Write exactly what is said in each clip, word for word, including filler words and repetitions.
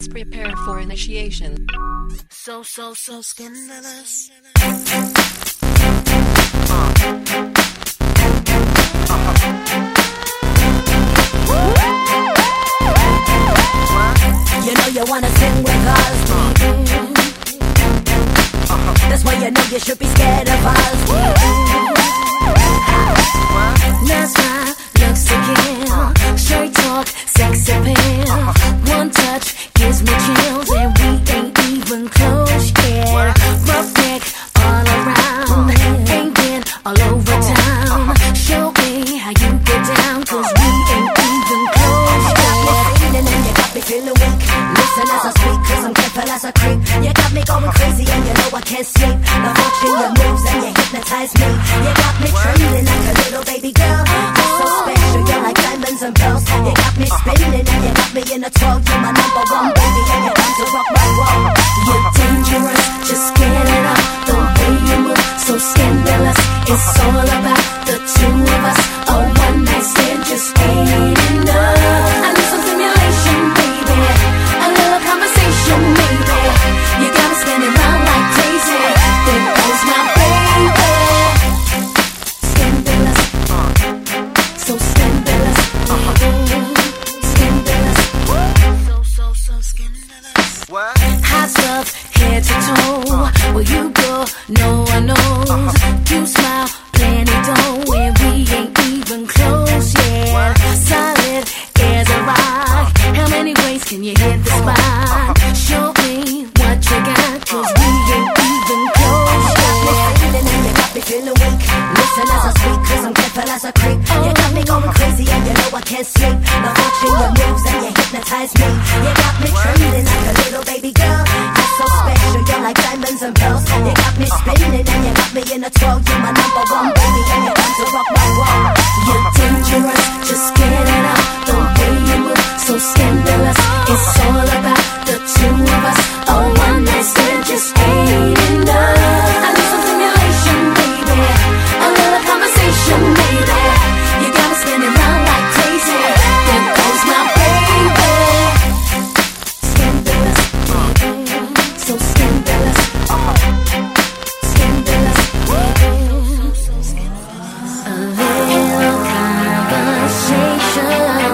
prepare for initiation. So, so, so scandalous. You know you wanna sing with us. That's why you know you should be scared of us. That's why looks to kill, straight talk, sex appeal. One touch gives me chills, and we ain't even close yet. Rough neck all around, ain't been all over town. Show me how you get down, 'cause we ain't even close yet. You got me feeling and you got me feeling weak. Listen as I speak, 'cause I'm careful as I creep. You got me going crazy and you know I can't sleep. Now watching your moves and you hypnotize me. You got me trembling like a little baby girl. You're so special, you're like diamonds and pearls. You got me spinning and you got me in a twirl. You're my number one baby and you're bound to rock my world. You're dangerous, just get it up. The way you move, so scandalous. It's all about the two of us. A one night stand just ain't enough. I need some stimulation, baby. A little conversation, maybe. You got me spinning round like crazy. There goes my baby. Scandalous, so scandalous, scandalous, So, so, so scandalous. What? hot stuff, head to toe. Where you go, no one knows. You smile, plenty dough, and we ain't even close yet. Solid as a rock. How many ways can you hit the spot? Show me what you got, 'cause we ain't even close yet. You got me feeling and you got me feeling weak. Listen as I speak, 'cause I'm careful as I creep. You got me going crazy and you know I can't sleep. Now watching your moves and you hypnotize me. You got me trembling like a little baby girl. You're so special, you're like diamonds and pearls. You got me spinning and you got me in a twirl. You're my number one baby and you're bound to rock my world. You're dangerous, just get it up. The way you move, so scandalous. It's all about the two of us. A one night stand just ain't enough. I need some stimulation, baby. A little conversation, maybe. You got me spinning round like crazy. There goes my baby. Scandalous, so scandalous, scandalous. A little conversation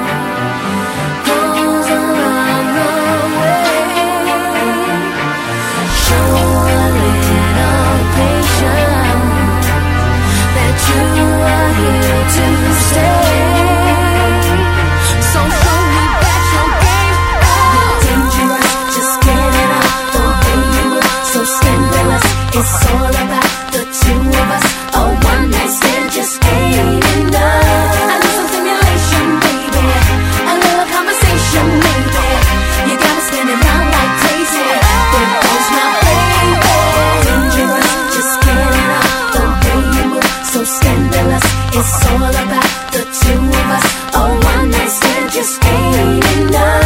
goes a long, long way. Show a little patience that you are here to stay. So show me that your game you're dangerous, just get it up. The way you move, so scandalous. It's all about the two of us. A one night stand just ain't enough. I need some stimulation, baby. A little conversation, maybe. You got me spinning round like crazy. There goes my baby. Dangerous, just get it up. The way you move, so scandalous. It's all about the two of us. A one night stand just ain't enough.